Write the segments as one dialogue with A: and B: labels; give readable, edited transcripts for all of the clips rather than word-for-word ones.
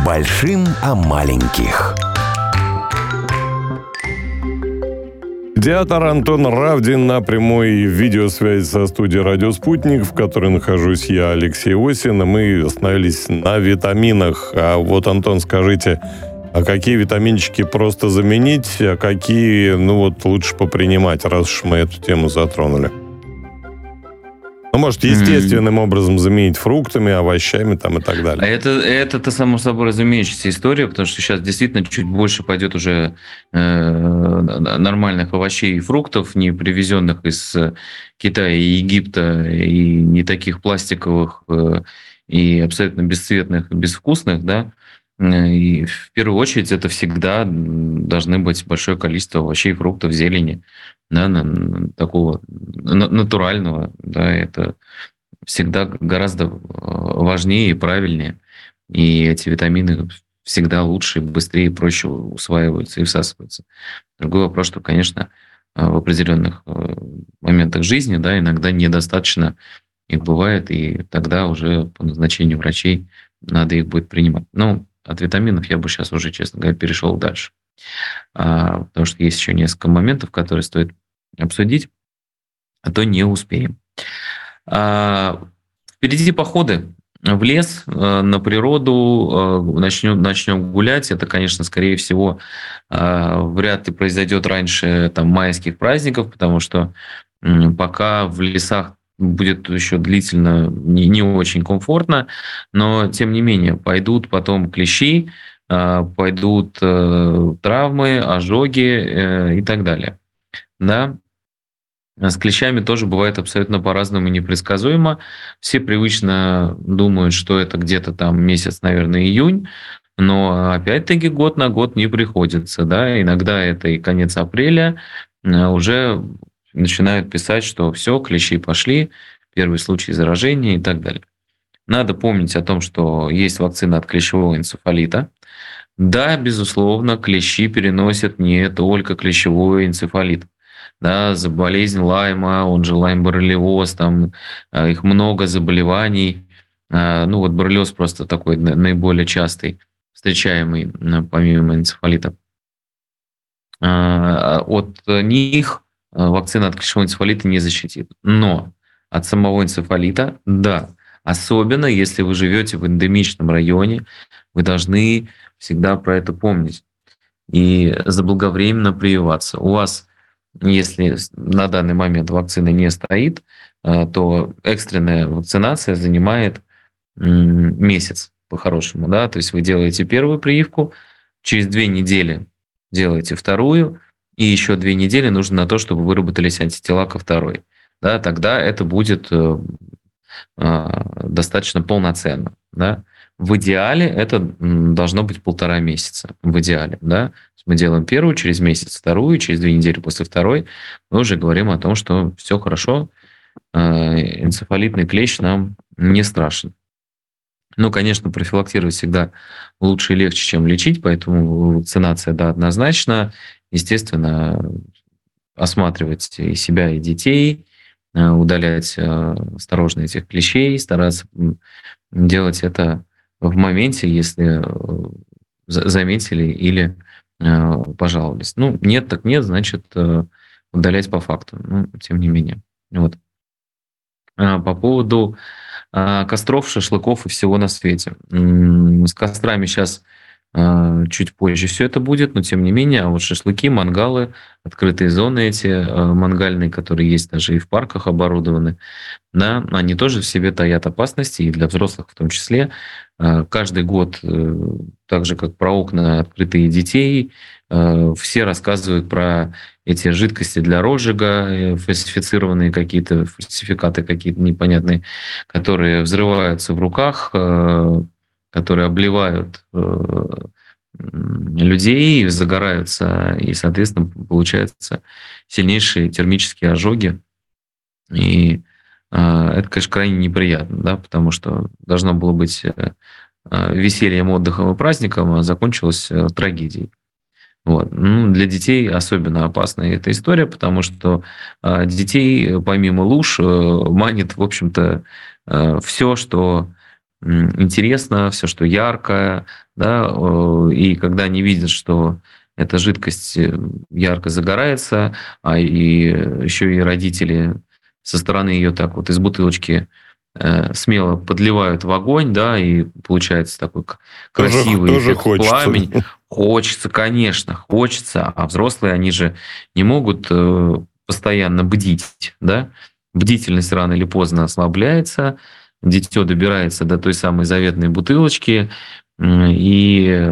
A: большим о маленьких.
B: Театр Антон Равдин на прямой видеосвязи со студией «Радио Спутник», в которой нахожусь я, Алексей Осин, и мы остановились на витаминах. А вот, Антон, скажите, а какие витаминчики просто заменить, а какие, лучше попринимать, раз уж мы эту тему затронули? Может, естественным образом заменить фруктами, овощами там и так далее.
C: Это само собой разумеющаяся история, потому что сейчас действительно чуть больше пойдет уже нормальных овощей и фруктов, не привезенных из Китая и Египта, и не таких пластиковых и абсолютно бесцветных, безвкусных, да. И в первую очередь это всегда должны быть большое количество овощей, фруктов, зелени, да, такого натурального, да, это всегда гораздо важнее и правильнее. И эти витамины всегда лучше, быстрее и проще усваиваются и всасываются. Другой вопрос, что, конечно, в определенных моментах жизни, да, иногда недостаточно их бывает, и тогда уже по назначению врачей надо их будет принимать. Но от витаминов я бы сейчас уже, честно говоря, перешел дальше. Потому что есть еще несколько моментов, которые стоит обсудить, а то не успеем. Впереди походы в лес, на природу, начнем гулять. Это, конечно, скорее всего, вряд ли произойдет раньше майских праздников, потому что пока в лесах будет еще длительно не очень комфортно, но, тем не менее, пойдут потом клещи, пойдут травмы, ожоги и так далее. Да? С клещами тоже бывает абсолютно по-разному и непредсказуемо. Все привычно думают, что это где-то там месяц, наверное, июнь, но опять-таки год на год не приходится. Да? Иногда это и конец апреля, уже начинают писать, что все, клещи пошли, первый случай заражения и так далее. Надо помнить о том, что есть вакцина от клещевого энцефалита. Да, безусловно, клещи переносят не только клещевой энцефалит. Да, за болезнь Лайма, он же лайм-боррелиоз, там их много заболеваний. Боррелиоз просто такой наиболее частый, встречаемый помимо энцефалита. От них вакцина от клещевого энцефалита не защитит. Но от самого энцефалита, да. Особенно, если вы живете в эндемичном районе, вы должны всегда про это помнить и заблаговременно прививаться. У вас, если на данный момент вакцина не стоит, то экстренная вакцинация занимает месяц по-хорошему. Да? То есть вы делаете первую прививку, через 2 недели делаете вторую, и еще 2 недели нужно на то, чтобы выработались антитела ко второй. Да? Тогда это будет достаточно полноценно. Да? В идеале это должно быть 1,5 месяца. В идеале. Да? Мы делаем первую, через месяц вторую, через 2 недели после второй мы уже говорим о том, что все хорошо, энцефалитный клещ нам не страшен. Конечно, профилактировать всегда лучше и легче, чем лечить, поэтому вакцинация, да, однозначно. Естественно, осматривать и себя, и детей, удалять осторожно этих клещей, стараться делать это в моменте, если заметили или пожаловались. Нет, так нет, значит, удалять по факту. Тем не менее. Вот. По поводу костров, шашлыков и всего на свете. С кострами сейчас чуть позже все это будет, но тем не менее, а вот шашлыки, мангалы, открытые зоны эти мангальные, которые есть даже и в парках оборудованы, да, они тоже в себе таят опасности, и для взрослых в том числе. Каждый год, так же как про окна, открытые детей, все рассказывают про эти жидкости для розжига, фальсифицированные какие-то, фальсификаты какие-то непонятные, которые взрываются в руках, которые обливают людей, загораются, и, соответственно, получаются сильнейшие термические ожоги. И это, конечно, крайне неприятно, да, потому что должно было быть весельем, отдыхом и праздником, а закончилось трагедией. Вот. Для детей особенно опасна эта история, потому что детей, помимо луж, манит, в общем-то, все, что интересно, все, что яркое, да, и когда они видят, что эта жидкость ярко загорается, а и еще и родители со стороны ее так вот из бутылочки смело подливают в огонь, да, и получается такой красивый
B: Тоже
C: эффект
B: хочется.
C: пламени. Хочется, конечно, хочется, а взрослые, они же не могут постоянно бдить, да, бдительность рано или поздно ослабляется, дитё добирается до той самой заветной бутылочки и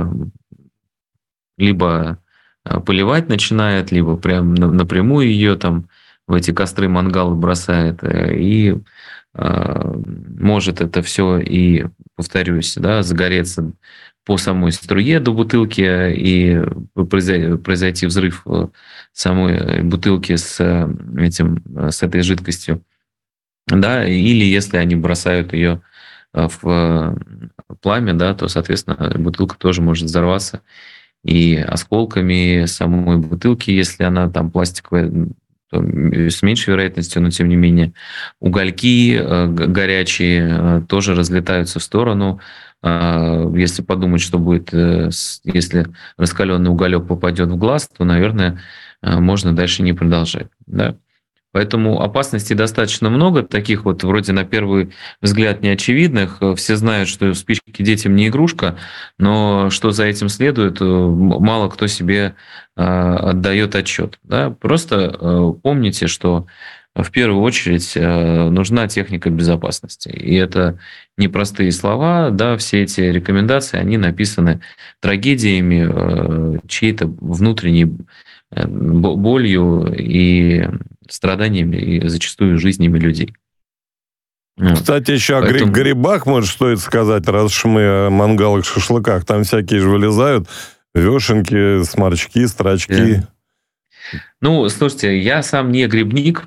C: либо поливать начинает, либо прям напрямую ее там в эти костры мангалы бросает, и может это все и, повторюсь, да, загореться по самой струе до бутылки и произойти взрыв самой бутылки с этой жидкостью, да, или если они бросают ее в пламя, да, то, соответственно, бутылка тоже может взорваться и осколками самой бутылки, если она там пластиковая, то с меньшей вероятностью, но тем не менее угольки горячие тоже разлетаются в сторону. Если подумать, что будет, если раскаленный уголек попадет в глаз, то, наверное, можно дальше не продолжать. Да? Поэтому опасностей достаточно много, таких вот вроде на первый взгляд неочевидных. Все знают, что спички детям не игрушка, но что за этим следует, мало кто себе отдает отчет. Да? Просто помните, что в первую очередь нужна техника безопасности. И это непростые слова, да, все эти рекомендации, они написаны трагедиями, чьей-то внутренней болью и страданиями, и зачастую жизнями людей.
B: Кстати, еще
C: Поэтому...
B: о грибах, может, стоит сказать, раз уж мы о мангалах, шашлыках, там всякие же вылезают вешенки, сморчки, строчки.
C: Ну, слушайте, я сам не грибник,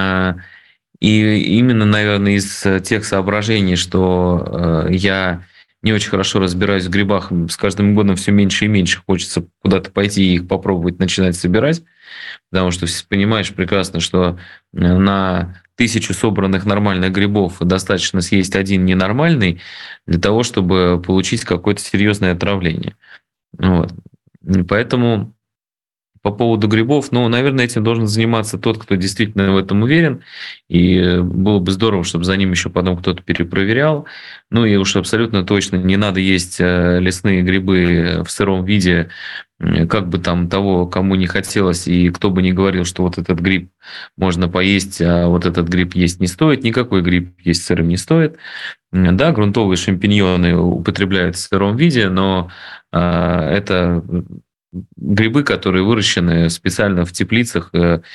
C: и именно, наверное, из тех соображений, что я не очень хорошо разбираюсь в грибах, с каждым годом все меньше и меньше хочется куда-то пойти и их попробовать начинать собирать, потому что понимаешь прекрасно, что на 1000 собранных нормальных грибов достаточно съесть один ненормальный для того, чтобы получить какое-то серьезное отравление. Вот. Поэтому по поводу грибов, ну, наверное, этим должен заниматься тот, кто действительно в этом уверен. И было бы здорово, чтобы за ним еще потом кто-то перепроверял. Ну и уж абсолютно точно не надо есть лесные грибы в сыром виде, как бы там того, кому не хотелось, и кто бы ни говорил, что вот этот гриб можно поесть, а вот этот гриб есть не стоит. Никакой гриб есть сырым не стоит. Да, грунтовые шампиньоны употребляют в сыром виде, но это... грибы, которые выращены специально в теплицах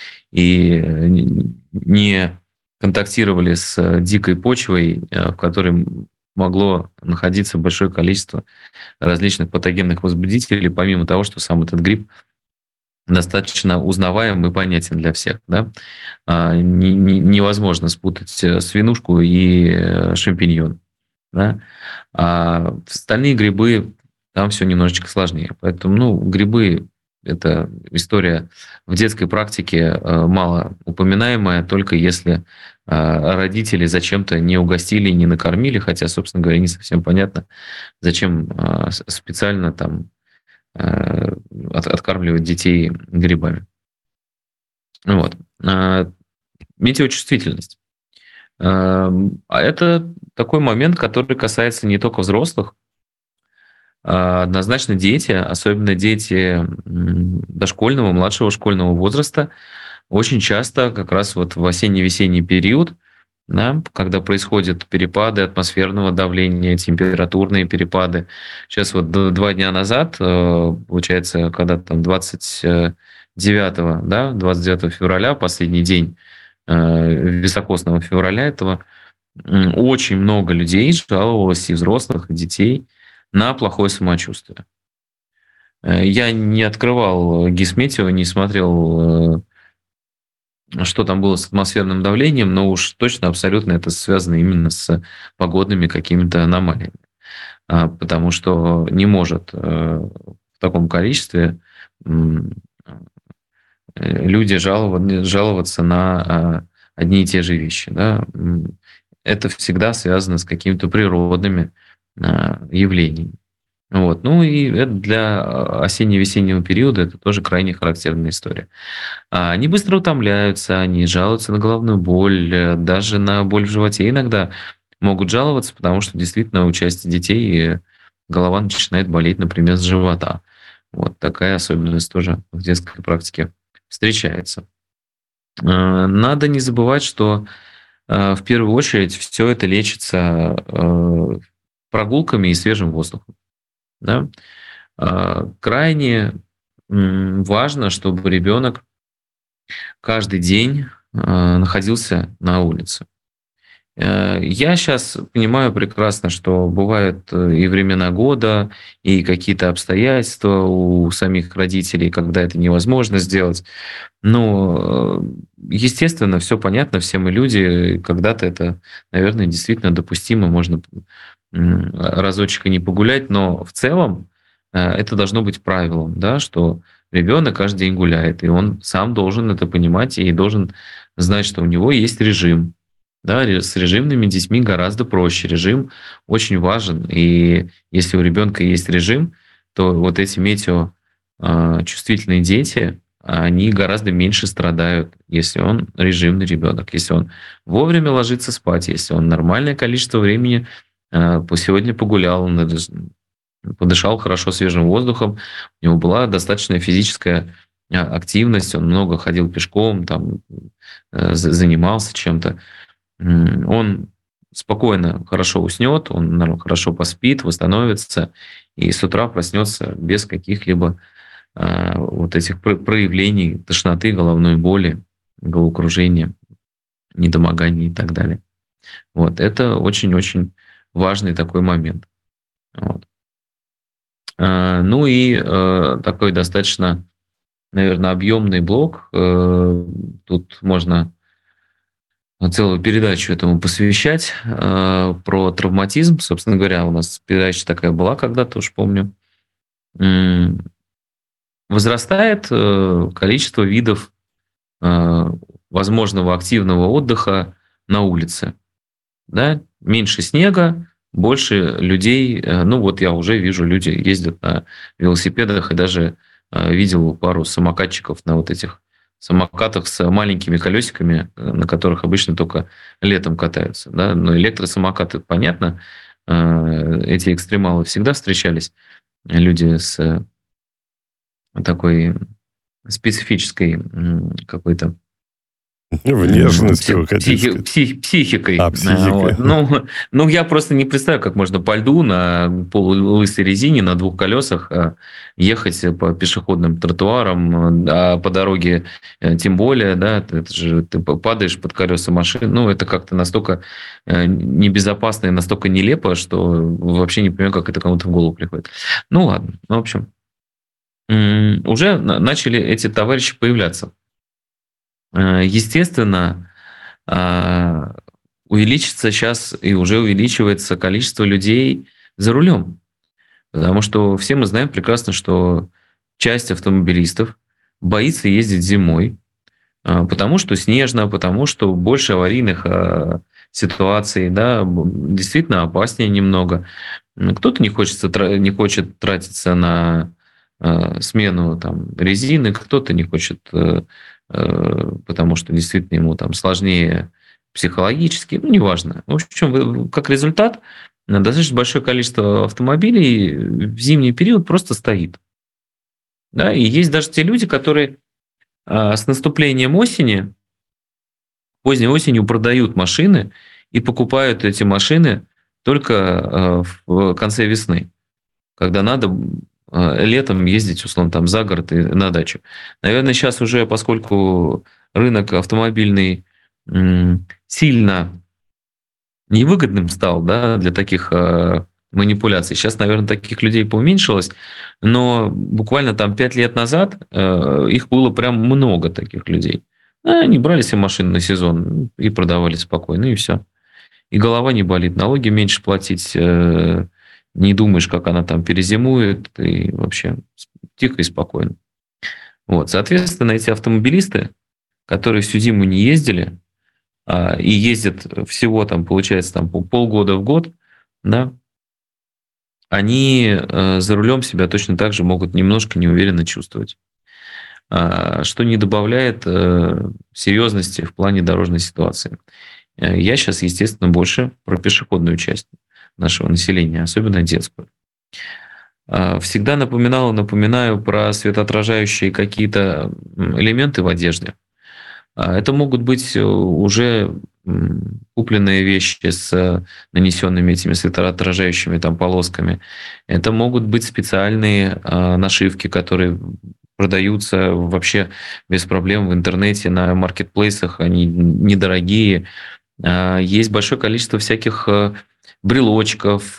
C: и не контактировали с дикой почвой, в которой могло находиться большое количество различных патогенных возбудителей, помимо того, что сам этот гриб достаточно узнаваем и понятен для всех. Да? Невозможно спутать свинушку и шампиньон. Да? А остальные грибы, там все немножечко сложнее. Поэтому, ну, грибы – это история в детской практике мало упоминаемая, только если родители зачем-то не угостили, не накормили, хотя, собственно говоря, не совсем понятно, зачем специально там откармливать детей грибами. Вот. Метеочувствительность. А это такой момент, который касается не только взрослых. Однозначно дети, особенно дети дошкольного, младшего школьного возраста, очень часто как раз вот в осенне-весенний период, да, когда происходят перепады атмосферного давления, температурные перепады. Сейчас вот 2 дня назад, получается, когда там 29 февраля, последний день високосного февраля этого, очень много людей жаловалось, и взрослых, и детей, на плохое самочувствие. Я не открывал Гисметео, не смотрел, что там было с атмосферным давлением, но уж точно абсолютно это связано именно с погодными какими-то аномалиями. Потому что не может в таком количестве люди жаловаться на одни и те же вещи. Да? это всегда связано с какими-то природными явлениями. Вот. Ну и это для осенне-весеннего периода это тоже крайне характерная история. Они быстро утомляются, они жалуются на головную боль, даже на боль в животе иногда могут жаловаться, потому что действительно у части детей голова начинает болеть, например, с живота. Вот такая особенность тоже в детской практике встречается. Надо не забывать, что в первую очередь все это лечится прогулками и свежим воздухом. Да? Крайне важно, чтобы ребенок каждый день находился на улице. Я сейчас понимаю прекрасно, что бывают и времена года, и какие-то обстоятельства у самих родителей, когда это невозможно сделать. Но, естественно, все понятно, все мы люди, когда-то это, наверное, действительно допустимо, можно разочек и не погулять, но в целом это должно быть правилом, да, что ребенок каждый день гуляет, и он сам должен это понимать и должен знать, что у него есть режим. Да, с режимными детьми гораздо проще. Режим очень важен. И если у ребенка есть режим, то вот эти метеочувствительные дети, они гораздо меньше страдают, если он режимный ребенок, если он вовремя ложится спать, если он нормальное количество времени сегодня погулял, он подышал хорошо свежим воздухом, у него была достаточная физическая активность, он много ходил пешком, там, занимался чем-то. Он спокойно, хорошо уснет, он хорошо поспит, восстановится, и с утра проснется без каких-либо вот этих проявлений тошноты, головной боли, головокружения, недомогания и так далее. Вот. Это очень-очень важный такой момент. Вот. Ну и такой достаточно, наверное, объемный блок. Тут можно целую передачу этому посвящать, про травматизм. Собственно говоря, у нас передача такая была когда-то, уж помню. Возрастает количество видов возможного активного отдыха на улице. Да? Меньше снега, больше людей. Ну вот я уже вижу, люди ездят на велосипедах, и даже видел пару самокатчиков на вот этих самокатах с маленькими колесиками, на которых обычно только летом катаются. Да? Но электросамокаты, понятно, эти экстремалы всегда встречались. Люди с такой специфической какой-то
B: внешностью,
C: психикой.
B: Психикой.
C: Вот. Ну, я просто не представляю, как можно по льду на полулысой резине на двух колесах ехать по пешеходным тротуарам, а по дороге тем более, да, это же ты падаешь под колеса машин. Ну, это как-то настолько небезопасно и настолько нелепо, что вообще не понимаю, как это кому-то в голову приходит. Ну, ладно. Ну, в общем, уже начали эти товарищи появляться. Естественно, увеличится сейчас и уже увеличивается количество людей за рулем. Потому что все мы знаем прекрасно, что часть автомобилистов боится ездить зимой, потому что снежно, потому что больше аварийных ситуаций, да, действительно опаснее немного. Кто-то не хочет тратиться на смену там, резины, кто-то не хочет, потому что действительно ему там сложнее психологически, ну, неважно. В общем, как результат, достаточно большое количество автомобилей в зимний период просто стоит. Да? И есть даже те люди, которые с наступлением осени, поздней осенью продают машины и покупают эти машины только в конце весны, когда надо летом ездить, условно, там за город и на дачу. Наверное, сейчас уже, поскольку рынок автомобильный сильно невыгодным стал, да, для таких манипуляций. Сейчас, наверное, таких людей поуменьшилось, но буквально там 5 лет назад их было прям много таких людей. Они брали себе машины на сезон и продавали спокойно, и все. И голова не болит, налоги меньше платить, не думаешь, как она там перезимует, и вообще тихо и спокойно. Вот. Соответственно, эти автомобилисты, которые всю зиму не ездили, и ездят всего там, получается, там полгода в год, да, они за рулем себя точно так же могут немножко неуверенно чувствовать, что не добавляет серьезности в плане дорожной ситуации. Я сейчас, естественно, больше про пешеходную часть нашего населения, особенно детскую. Всегда напоминаю про светоотражающие какие-то элементы в одежде. Это могут быть уже купленные вещи с нанесенными этими светоотражающими там полосками. Это могут быть специальные нашивки, которые продаются вообще без проблем в интернете, на маркетплейсах, они недорогие. Есть большое количество всяких брелочков,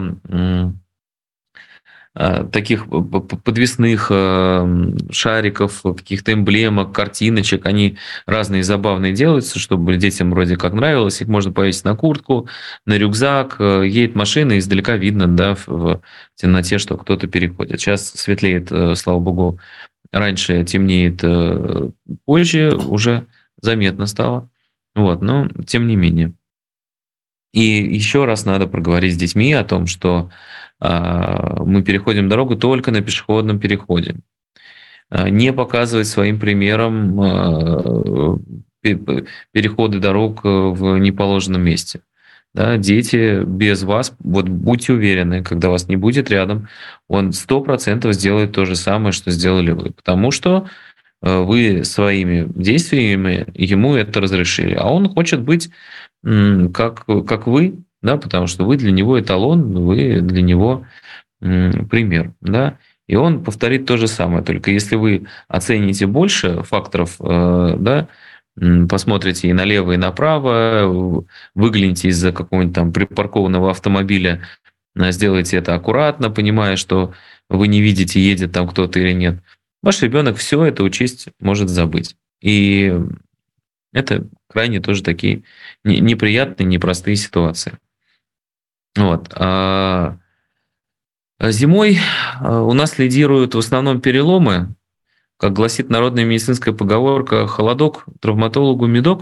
C: таких подвесных шариков, каких-то эмблемок, картиночек. Они разные забавные делаются, чтобы детям вроде как нравилось. Их можно повесить на куртку, на рюкзак. Едет машина, и издалека видно, да, в темноте, что кто-то переходит. Сейчас светлеет, слава богу. Раньше темнеет позже, уже заметно стало. Вот, но тем не менее. И еще раз надо проговорить с детьми о том, что мы переходим дорогу только на пешеходном переходе. Не показывать своим примером переходы дорог в неположенном месте. Да, дети без вас, вот будьте уверены, когда вас не будет рядом, он 100% сделает то же самое, что сделали вы. Потому что вы своими действиями ему это разрешили. А он хочет быть как вы, да, потому что вы для него эталон, вы для него пример. Да? И он повторит то же самое. Только если вы оцените больше факторов, да, посмотрите и налево, и направо, выгляните из-за какого-нибудь там припаркованного автомобиля, сделайте это аккуратно, понимая, что вы не видите, едет там кто-то или нет. Ваш ребенок все это учесть может забыть. И это крайне тоже такие неприятные, непростые ситуации. Вот. Зимой у нас лидируют в основном переломы. Как гласит народная медицинская поговорка, холодок травматологу медок.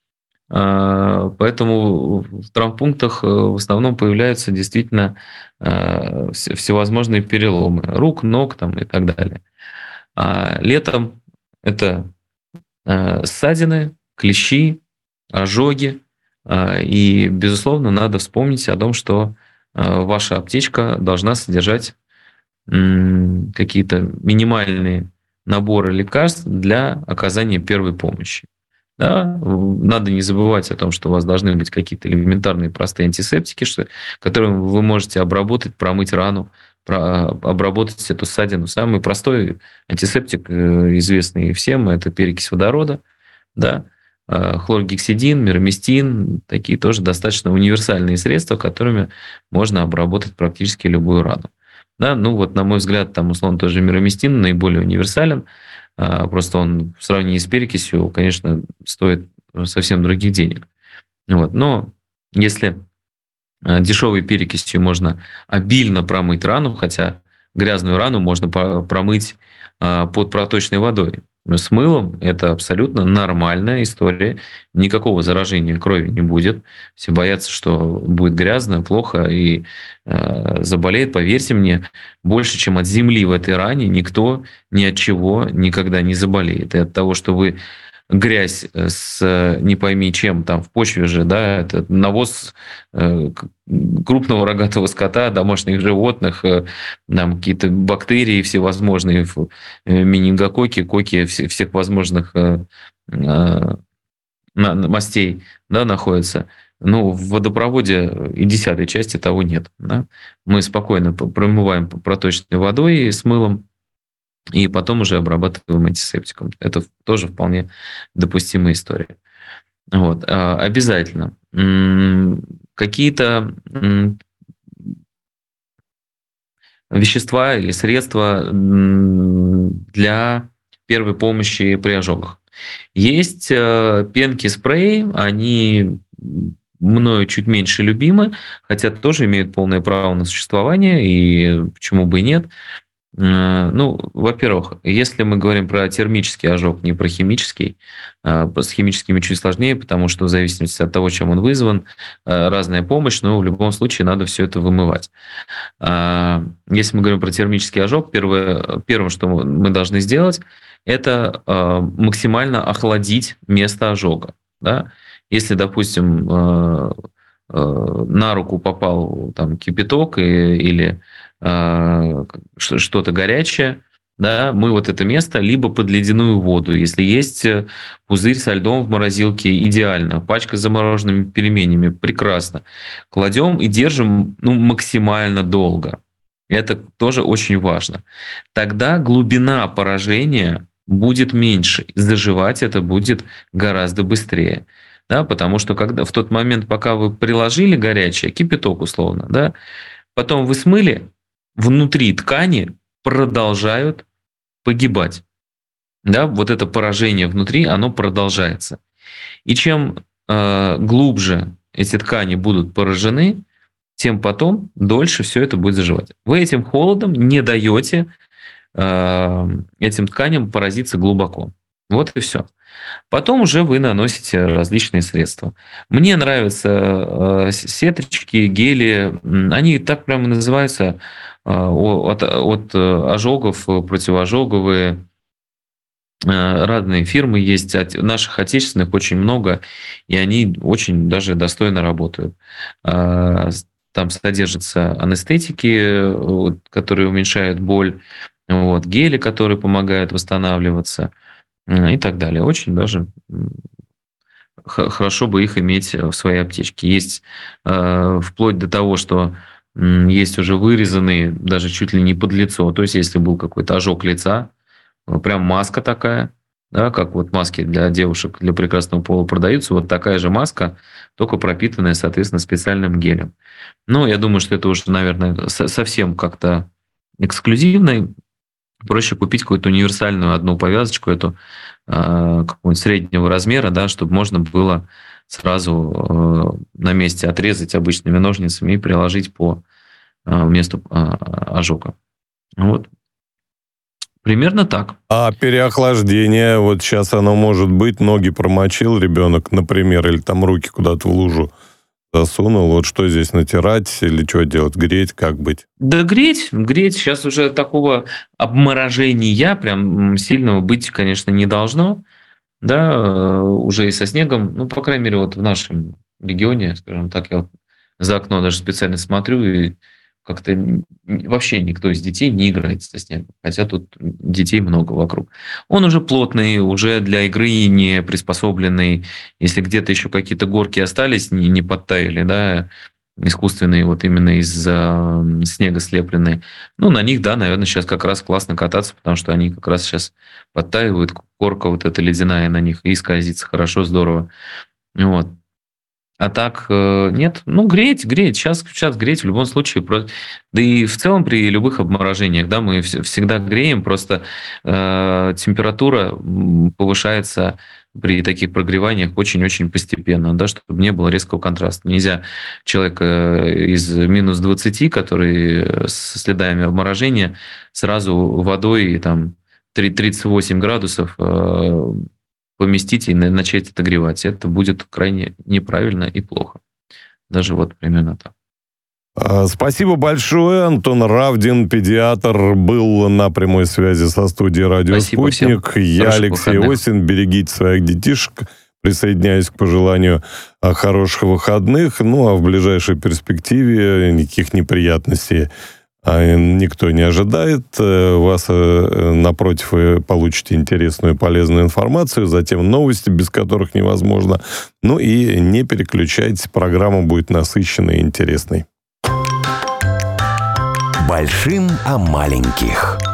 C: Поэтому в травмпунктах в основном появляются действительно всевозможные переломы рук, ног там, и так далее. Летом это ссадины, клещи, ожоги. И, безусловно, надо вспомнить о том, что ваша аптечка должна содержать какие-то минимальные наборы лекарств для оказания первой помощи. Да? Надо не забывать о том, что у вас должны быть какие-то элементарные простые антисептики, которыми вы можете обработать, промыть рану, обработать эту ссадину. Самый простой антисептик, известный всем, это перекись водорода, да? Хлоргексидин, мироместин, такие тоже достаточно универсальные средства, которыми можно обработать практически любую рану. Да? Ну вот, на мой взгляд, там, условно, тоже мироместин наиболее универсален, просто он в сравнении с перекисью, конечно, стоит совсем других денег. Вот. Но если дешевой перекисью можно обильно промыть рану, хотя грязную рану можно промыть под проточной водой. С мылом это абсолютно нормальная история. Никакого заражения крови не будет. Все боятся, что будет грязно, плохо и заболеет. Поверьте мне, больше, чем от земли в этой ране, никто ни от чего никогда не заболеет. И от того, что вы грязь с не пойми чем, там в почве же, да, это навоз крупного рогатого скота, домашних животных, там какие-то бактерии всевозможные, менингококки, коки всех возможных мастей, да, находятся. Ну, в водопроводе и 10-й части того нет. Да? Мы спокойно промываем проточной водой с мылом, и потом уже обрабатываем антисептиком. Это тоже вполне допустимая история. Вот. Обязательно. Какие-то вещества или средства для первой помощи при ожогах. Есть пенки, спреи, они мною чуть меньше любимы, хотя тоже имеют полное право на существование, и почему бы и нет. Во-первых, если мы говорим про термический ожог, не про химический, с химическими чуть сложнее, потому что в зависимости от того, чем он вызван, разная помощь, но в любом случае надо все это вымывать. Если мы говорим про термический ожог, первым, что мы должны сделать, это максимально охладить место ожога. Да? Если, допустим, на руку попал там кипяток или что-то горячее, да, мы вот это место либо под ледяную воду, если есть пузырь со льдом в морозилке, идеально, пачка с замороженными пельменями, прекрасно, кладем и держим максимально долго. Это тоже очень важно. Тогда глубина поражения будет меньше, заживать это будет гораздо быстрее. Да, потому что в тот момент, пока вы приложили горячее, кипяток условно, да, потом вы смыли, внутри ткани продолжают погибать. Да, вот это поражение внутри, оно продолжается. И чем глубже эти ткани будут поражены, тем потом дольше все это будет заживать. Вы этим холодом не даете этим тканям поразиться глубоко. Вот и все. Потом уже вы наносите различные средства. Мне нравятся сеточки, гели. Они так прямо называются от ожогов, противоожоговые. Разные фирмы есть. Наших отечественных очень много, и они очень даже достойно работают. Там содержатся анестетики, которые уменьшают боль, гели, которые помогают восстанавливаться, и так далее. Очень даже хорошо бы их иметь в своей аптечке. Есть вплоть до того, что есть уже вырезанные даже чуть ли не под лицо. То есть, если был какой-то ожог лица, прям маска такая, да, как вот маски для девушек для прекрасного пола продаются, вот такая же маска, только пропитанная, соответственно, специальным гелем. Но я думаю, что это уже, наверное, совсем как-то эксклюзивно. Проще купить какую-то универсальную одну повязочку, эту какого-нибудь среднего размера, да, чтобы можно было сразу на месте отрезать обычными ножницами и приложить по месту ожога. Вот. Примерно так.
B: А переохлаждение, вот сейчас оно может быть, ноги промочил ребенок, например, или там руки куда-то в лужу засунул, вот что здесь натирать или что делать, греть, как быть?
C: Да греть. Сейчас уже такого обморожения прям сильного быть, конечно, не должно. Да, уже и со снегом, по крайней мере, вот в нашем регионе, скажем так, я вот за окно даже специально смотрю, и как-то вообще никто из детей не играет со снегом, хотя тут детей много вокруг. Он уже плотный, уже для игры не приспособленный. Если где-то еще какие-то горки остались, не подтаяли, да, искусственные, вот именно из снега слепленные, на них, да, наверное, сейчас как раз классно кататься, потому что они как раз сейчас подтаивают, корка вот эта ледяная на них, и скользится хорошо, здорово. Вот. А так нет, греть. Сейчас греть в любом случае. Да и в целом при любых обморожениях, да, мы всегда греем, просто температура повышается при таких прогреваниях очень-очень постепенно, да, чтобы не было резкого контраста. Нельзя человека из минус 20, который со следами обморожения, сразу водой там 38 градусов поместить и начать отогревать. Это будет крайне неправильно и плохо. Даже вот примерно так.
B: Спасибо большое. Антон Равдин, педиатр, был на прямой связи со студией «Радио Спутник». Я Алексей Осин. Берегите своих детишек. Присоединяюсь к пожеланию хороших выходных. А в ближайшей перспективе никаких неприятностей никто не ожидает. Вас, напротив, вы получите интересную и полезную информацию, затем новости, без которых невозможно. И не переключайтесь, программа будет насыщенной и интересной.
A: Большим о маленьких.